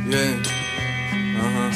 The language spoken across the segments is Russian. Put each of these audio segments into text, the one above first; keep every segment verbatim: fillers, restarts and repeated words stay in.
Yeah. Ага.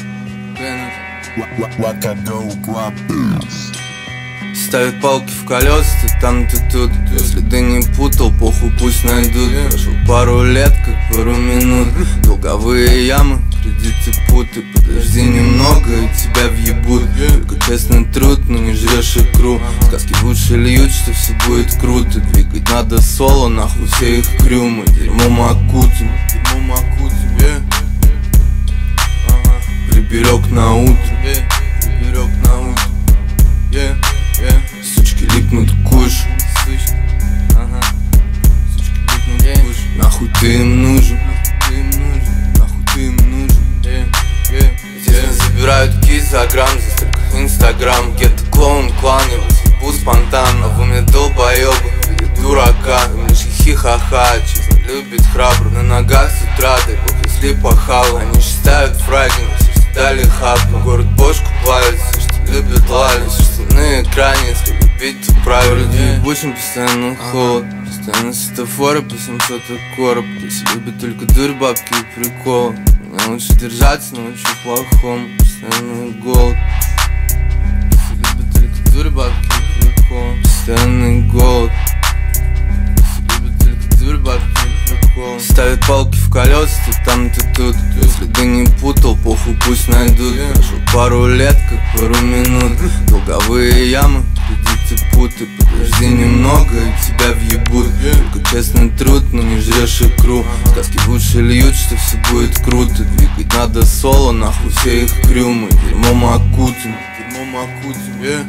Ставят палки в колеса, ты там, ты тут. Если ты не путал, похуй, пусть найдут. Прошло пару лет, как пару минут. Долговые ямы, кредиты, путы. Подожди немного, и тебя въебут. Только честный труд, но не жрешь икру. Сказки лучше льют, что все будет круто. Двигать надо соло, нахуй все их крю. Мы дерьмом окутим, дерьмом окутим, yeah. Ага. Приберег на утро, yeah. Приберег на утро, yeah. Yeah. Сучки липнут к куш. Сучки, ага. Сучки липнут к куш. Нахуй ты им нужен, нахуй ты им нужен, нахуй ты им нужен, yeah. Yeah. Здесь забирают кисть за грамм, за столько инстаграм. Где-то клоун, клан, я вас ебу спонтанно. Вы мне долбоёбы, в виде дурака. Вы мне хихи-ха-ха, честно любит храбро. На ногах с утра, дай бог, если пахал. Они считают фраги, но все что дали хапу. Город бошку плавится, что любят лали. Все что на экране, если любить, то правильно. Ебучим постоянно холод, постоянно светофоры по семьсот короб. Здесь любят только дурь, бабки и прикол. Мне лучше держаться, но очень плохом. Постоянный голод. Здесь любят только дурь, бабки и прикол. Постоянный голод. Здесь любят только дурь, бабки и прикол. Ставят палки в колеса, ты там, ты тут. Если ты не путал, похуй, пусть найдут. Прошло пару лет, как пару минут. Долговые ямы, кредиты, путы. Подожди немного, и тебя въебут. Только честный труд, но не жрешь икру. Сказки лучше льют, что все будет круто. Двигать надо соло, нахуй все их крю. Мы дерьмом окутим, дерьмом окутим, yeah.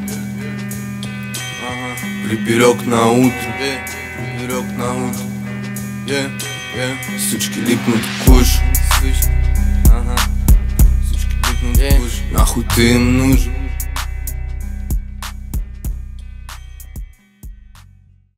Ага. Приберег на утро, yeah. Приберег на утро, yeah. Yeah. Сучки липнут к куш. Сучки, ага. Сучки липнут к куш. Нахуй ты им нужен.